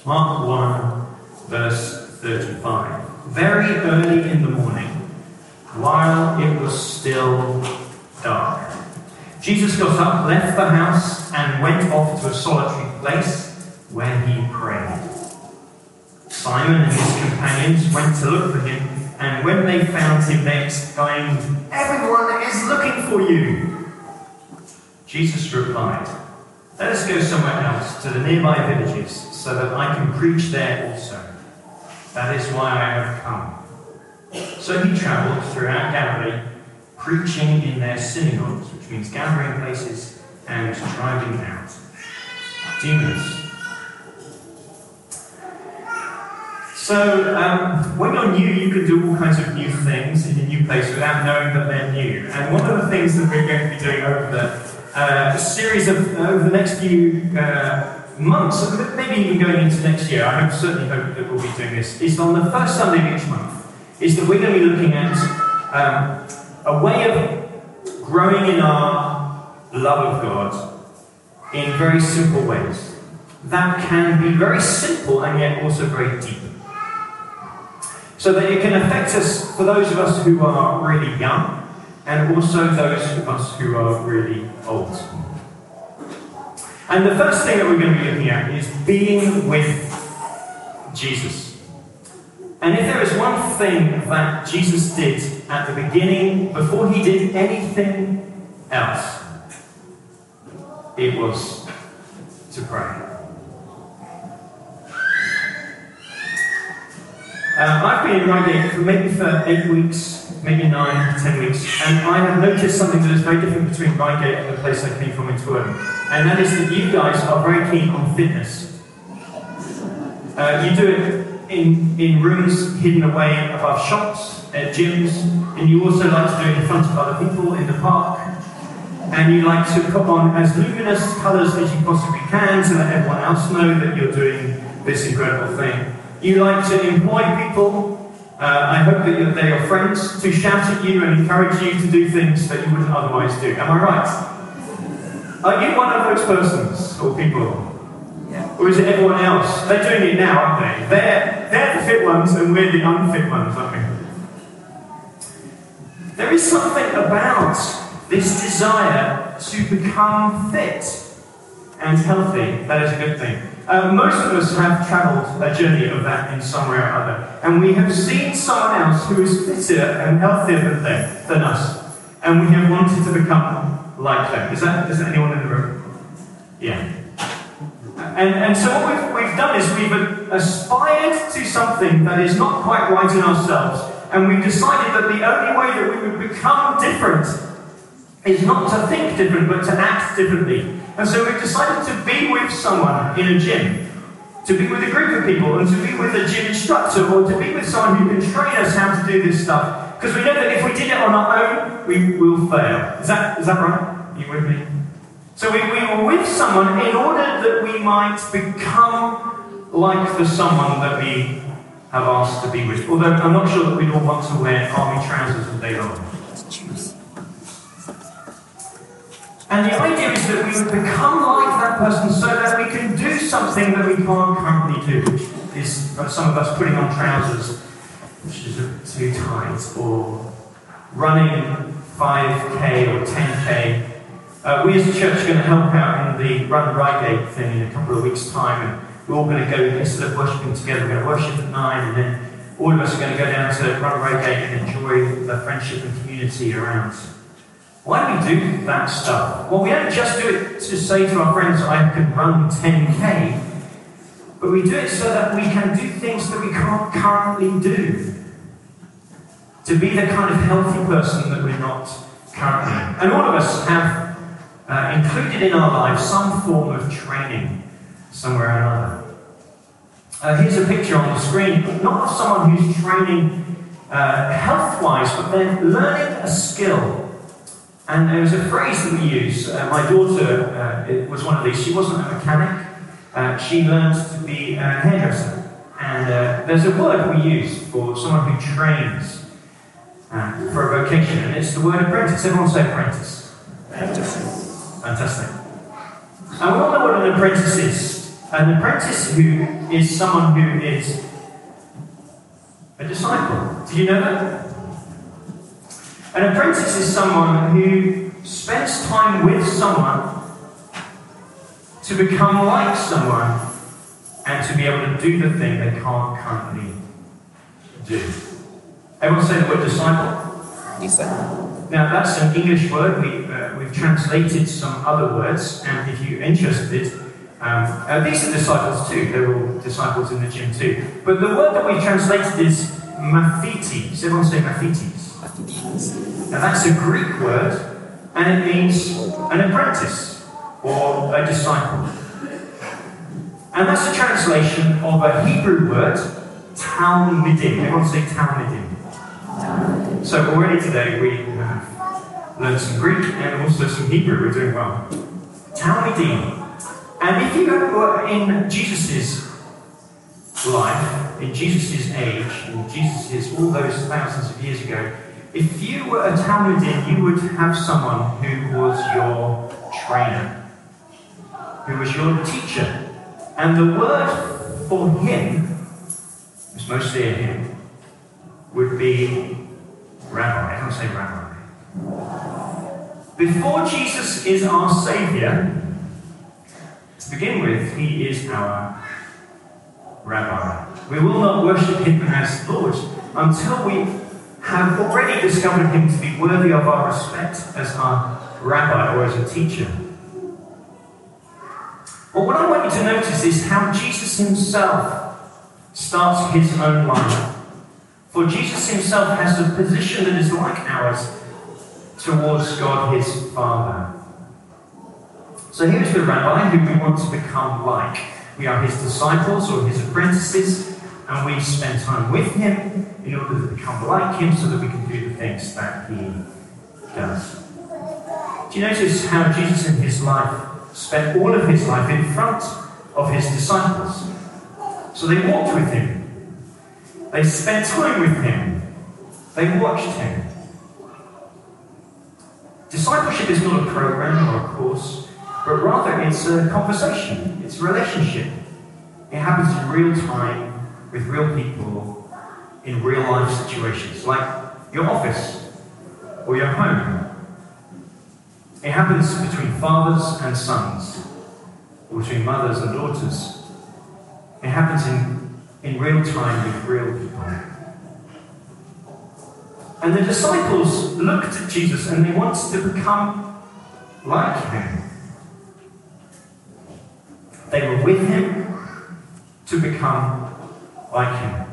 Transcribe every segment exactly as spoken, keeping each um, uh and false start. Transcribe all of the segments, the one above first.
Mark one, verse thirty-five. Very early in the morning, while it was still dark, Jesus got up, left the house, and went off to a solitary place where he prayed. Simon and his companions went to look for him, and when they found him, they exclaimed, "Everyone is looking for you!" Jesus replied, "Let us go somewhere else, to the nearby villages, so that I can preach there also. That is why I have come." So he travelled throughout Galilee, preaching in their synagogues, which means gathering places, and driving out demons. So, um, when you're new, you can do all kinds of new things in a new place without knowing that they're new. And one of the things that we're going to be doing over the uh, series of over the next few uh, months, maybe even going into next year, I hope, certainly hope that we'll be doing this, is on the first Sunday of each month, is that we're going to be looking at um, a way of growing in our love of God in very simple ways that can be very simple and yet also very deep. So that it can affect us, for those of us who are really young, and also those of us who are really old. And the first thing that we're going to be looking at is being with Jesus. And if there is one thing that Jesus did at the beginning, before he did anything else, it was to pray. Um, I've been in Reigate for maybe for eight weeks, maybe nine, ten weeks, and I have noticed something that is very different between Reigate and the place I came from in Twickenham, and that is that you guys are very keen on fitness. Uh, you do it in, in rooms hidden away above shops, at gyms, and you also like to do it in front of other people in the park, and you like to put on as luminous colours as you possibly can to let everyone else know that you're doing this incredible thing. You like to employ people, uh, I hope that you're, they're your friends, to shout at you and encourage you to do things that you wouldn't otherwise do. Am I right? Are you one of those persons or people? Yeah. Or is it everyone else? They're doing it now, aren't they? They're, they're the fit ones and we're the unfit ones, aren't we? There is something about this desire to become fit and healthy that is a good thing. Uh, most of us have travelled a journey of that in some way or other, and we have seen someone else who is fitter and healthier than, them, than us, and we have wanted to become like them. Is that, is that anyone in the room? Yeah. And, and so what we've, we've done is we've aspired to something that is not quite right in ourselves, and we've decided that the only way that we would become different is not to think different, but to act differently. And so we've decided to be with someone in a gym, to be with a group of people, and to be with a gym instructor, or to be with someone who can train us how to do this stuff. Because we know that if we did it on our own, we will fail. Is that, is that right? Are you with me? So we, we were with someone in order that we might become like the someone that we have asked to be with. Although I'm not sure that we'd all want to wear army trousers all day long. And the idea is that we would become like that person so that we can do something that we can't currently do, which is some of us putting on trousers which is too tight, or running five K or ten K. Uh, we as a church are going to help out in the Run Reigate thing in a couple of weeks' time, and we're all going to go, instead of worshipping together, we're going to worship at nine, and then all of us are going to go down to Run Reigate and enjoy the friendship and community around. Why do we do that stuff? Well, we don't just do it to say to our friends, I can run ten K, but we do it so that we can do things that we can't currently do. To be the kind of healthy person that we're not currently. And all of us have uh, included in our lives some form of training, somewhere or another. Uh, here's a picture on the screen, not of someone who's training uh, health-wise, but they're learning a skill. And there was a phrase that we use. Uh, my daughter uh, it was one of these. She wasn't a mechanic. Uh, she learned to be a hairdresser. And uh, there's a word we use for someone who trains uh, for a vocation, and it's the word apprentice. Everyone say apprentice. Apprentice. Fantastic. And we all know what an apprentice is. An apprentice who is someone who is a disciple. Did you know that? An apprentice is someone who spends time with someone to become like someone and to be able to do the thing they can't currently do. Everyone say the word disciple? Disciple. Now that's an English word. We, uh, we've translated some other words, and if you're interested, um, uh, these are disciples too. They're all disciples in the gym too. But the word that we've translated is mathetes. Everyone say mathetes. Mathetes. Now that's a Greek word, and it means an apprentice or a disciple. And that's a translation of a Hebrew word, talmidim. Everyone say talmidim. So already today we have learned some Greek and also some Hebrew. We're doing well. Talmidim. And if you go in Jesus' life, in Jesus' age, in Jesus' all those thousands of years ago, if you were a Talmudim, you would have someone who was your trainer, who was your teacher. And the word for him, it's mostly a him, would be rabbi. I don't say rabbi. Before Jesus is our Saviour, to begin with, he is our rabbi. We will not worship him as Lord until we have already discovered him to be worthy of our respect as our rabbi or as a teacher. But what I want you to notice is how Jesus himself starts his own life. For Jesus himself has a position that is like ours towards God his Father. So here's the rabbi who we want to become like. We are his disciples or his apprentices, and we spend time with him in order to become like him so that we can do the things that he does. Do you notice how Jesus in his life spent all of his life in front of his disciples? So they walked with him. They spent time with him. They watched him. Discipleship is not a program or a course, but rather it's a conversation. It's a relationship. It happens in real time with real people in real life situations, like your office or your home. It happens between fathers and sons, or between mothers and daughters. It happens in, in real time with real people. And the disciples looked at Jesus and they wanted to become like him. They were with him to become like him.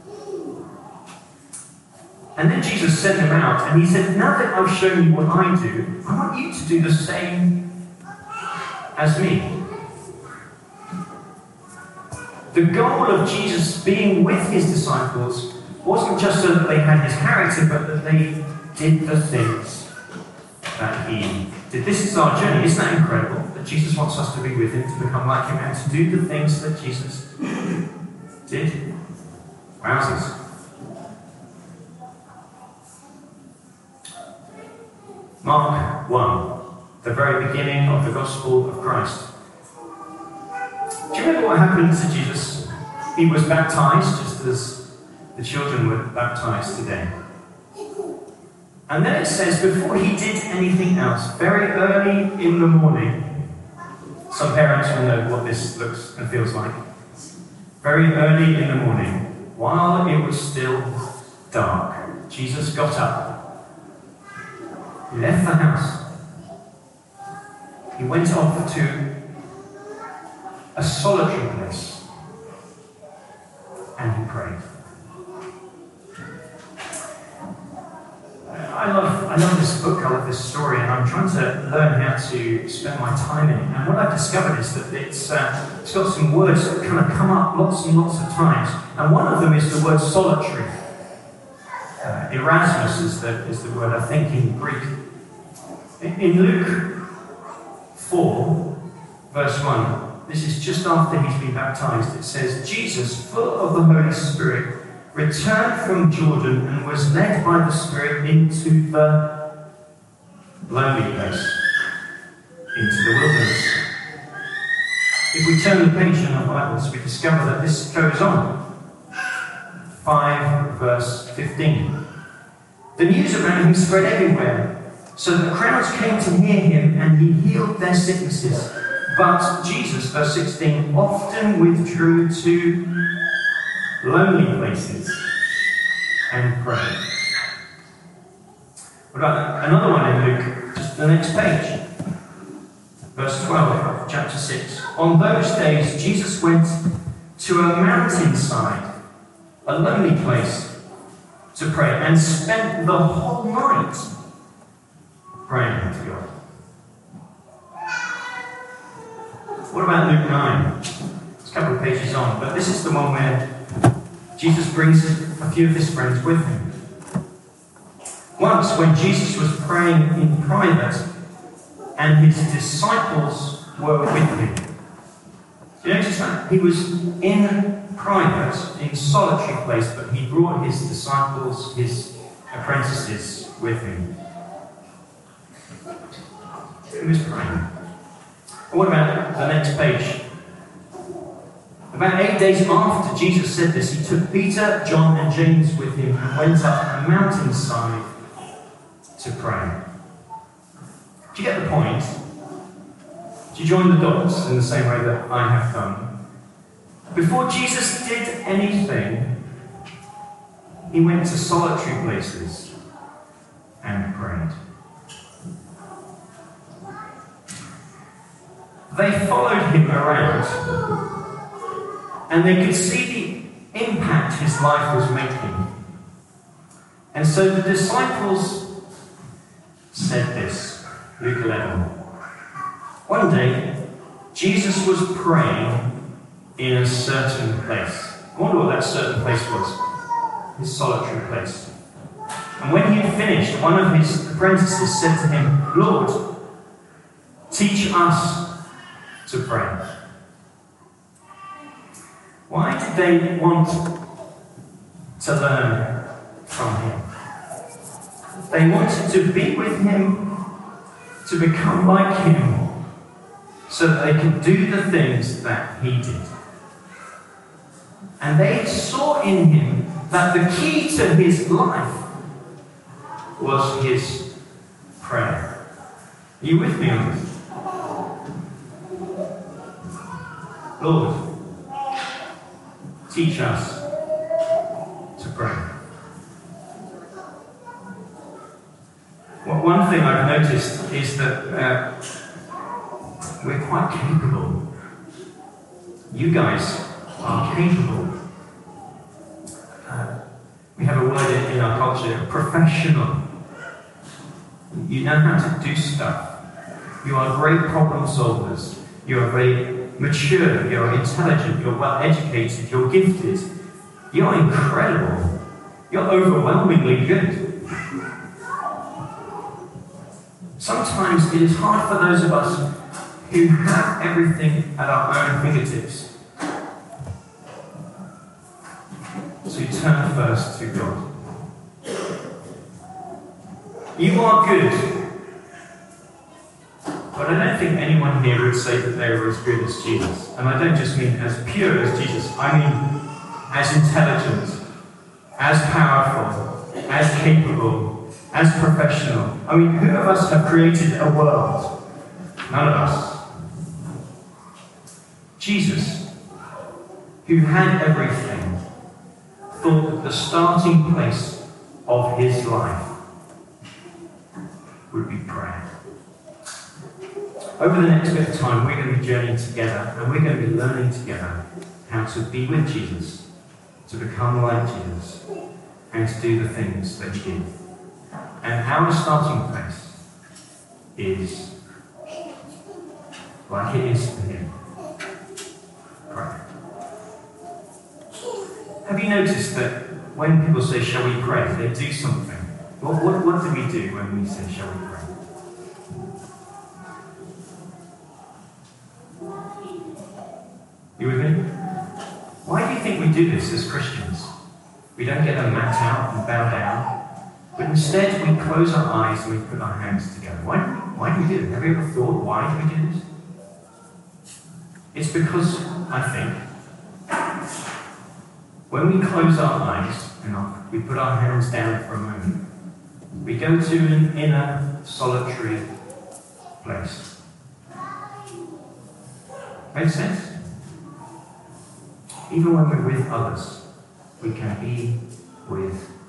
And then Jesus sent them out and he said, now that I've shown you what I do, I want you to do the same as me. The goal of Jesus being with his disciples wasn't just so that they had his character, but that they did the things that he did. This is our journey. Isn't that incredible? That Jesus wants us to be with him, to become like him, and to do the things that Jesus did. Wowzers. Mark one, the very beginning of the Gospel of Christ. Do you remember what happened to Jesus? He was baptized just as the children were baptized today. And then it says, before he did anything else, very early in the morning, some parents will know what this looks and feels like. Very early in the morning, while it was still dark, Jesus got up. He left the house. He went off to a solitary place and he prayed. I love, I love this book, I love this story, and I'm trying to learn how to spend my time in it. And what I've discovered is that it's, uh, it's got some words that kind of come up lots and lots of times. And one of them is the word solitary. Uh, Erasmus is the, is the word, I think, in Greek. In, in Luke four, verse one, this is just after he's been baptized. It says, Jesus, full of the Holy Spirit, returned from Jordan and was led by the Spirit into the lonely place, into the wilderness. If we turn the page in our Bibles, we discover that this goes on. five, verse fifteen. The news about him spread everywhere, so that crowds came to hear him, and he healed their sicknesses. But Jesus, verse sixteen, often withdrew to lonely places and prayed. What about another one in Luke? Just the next page. Verse twelve, chapter six. On those days, Jesus went to a mountainside, a lonely place, to pray, and spent the whole night praying to God. What about Luke nine? It's a couple of pages on, but this is the one where Jesus brings a few of his friends with him. Once, when Jesus was praying in private, and his disciples were with him. You notice that? He was in private, in solitary place, but he brought his disciples, his apprentices, with him. He was praying. And what about the next page? About eight days after Jesus said this, he took Peter, John, and James with him and went up a mountainside to pray. Do you get the point? Do you join the dots in the same way that I have done? Before Jesus did anything, he went to solitary places and prayed. They followed him around, and they could see the impact his life was making. And so the disciples said this, Luke eleven. One day, Jesus was praying in a certain place. I wonder what that certain place was. His solitary place. And when he had finished, one of his apprentices said to him, Lord, teach us to pray. Why did they want to learn from him? They wanted to be with him, to become like him, so that they could do the things that he did. And they saw in him that the key to his life was his prayer. Are you with me on this? Lord, teach us to pray. Well, one thing I've noticed is that uh, we're quite capable. You guys are capable. Uh, we have a word in, in our culture, professional. You know how to do stuff. You are great problem solvers. You are very mature. You are intelligent. You're well educated. You're gifted. You're incredible. You're overwhelmingly good. Sometimes it is hard for those of us who have everything at our own fingertips to turn first to God. You are good, but I don't think anyone here would say that they were as good as Jesus. And I don't just mean as pure as Jesus, I mean as intelligent, as powerful, as capable, as professional. I mean, who of us have created a world? None of us. Jesus, who had everything, thought that the starting place of his life would be prayer. Over the next bit of time, we're going to be journeying together, and we're going to be learning together how to be with Jesus, to become like Jesus, and to do the things that he did. And our starting place is, like it is for him, prayer. Have you noticed that when people say, shall we pray, they do something? What, what, what do we do when we say, shall we pray? You with me? Why do you think we do this as Christians? We don't get a mat out and bow down, but instead we close our eyes and we put our hands together. Why do we, why do we do it? Have you ever thought, why do we do this? It's because, I think, when we close our eyes and we put our hands down for a moment, we go to an inner, solitary place. Make sense? Even when we're with others, we can be with